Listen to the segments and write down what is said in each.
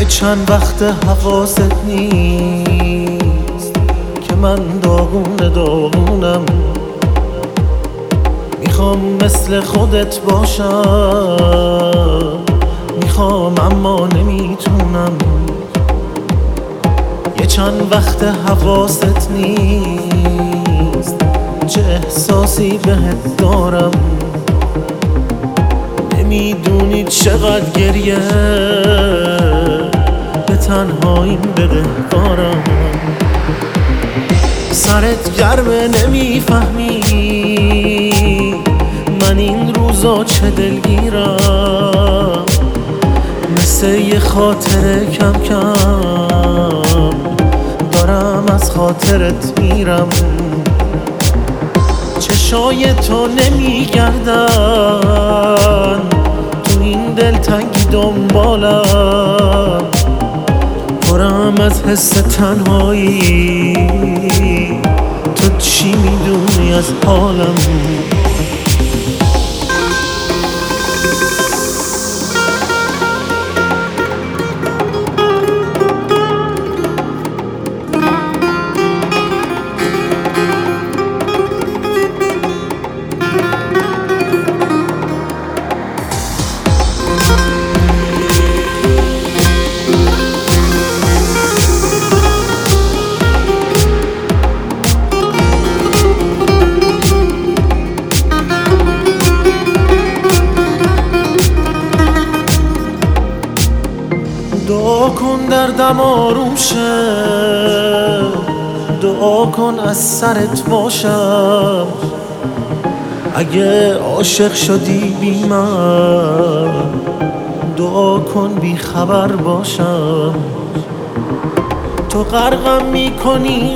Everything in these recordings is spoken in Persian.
یه چند وقت حواست نیست که من داغونم. میخوام مثل خودت باشم، میخوام اما نمیتونم. یه چند وقت حواست نیست چه احساسی بهت دارم. نمیدونی چقدر گریه به تنهاییم بدهکارم. سرت گرمه نمیفهمی من این روزا چه دلگیرم. مثل یه خاطره کم کم دارم از خاطرت میرم. چشای تو نمیگردن تو این دلتنگی دنبالم. پرم از حس تنهایی، تو چی میدونی از حالم؟ دعا کن دردم آروم شه، دعا کن از سرت باشم. اگه عاشق شدی بی من، دعا کن بی خبر باشم. تو غرقم میکنی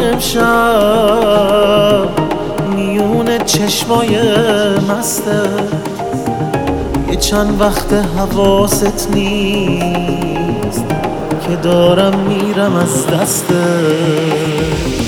امشب میون چشمای مسته. یه چند وقت حواست نیست که دارم میرم از دسته.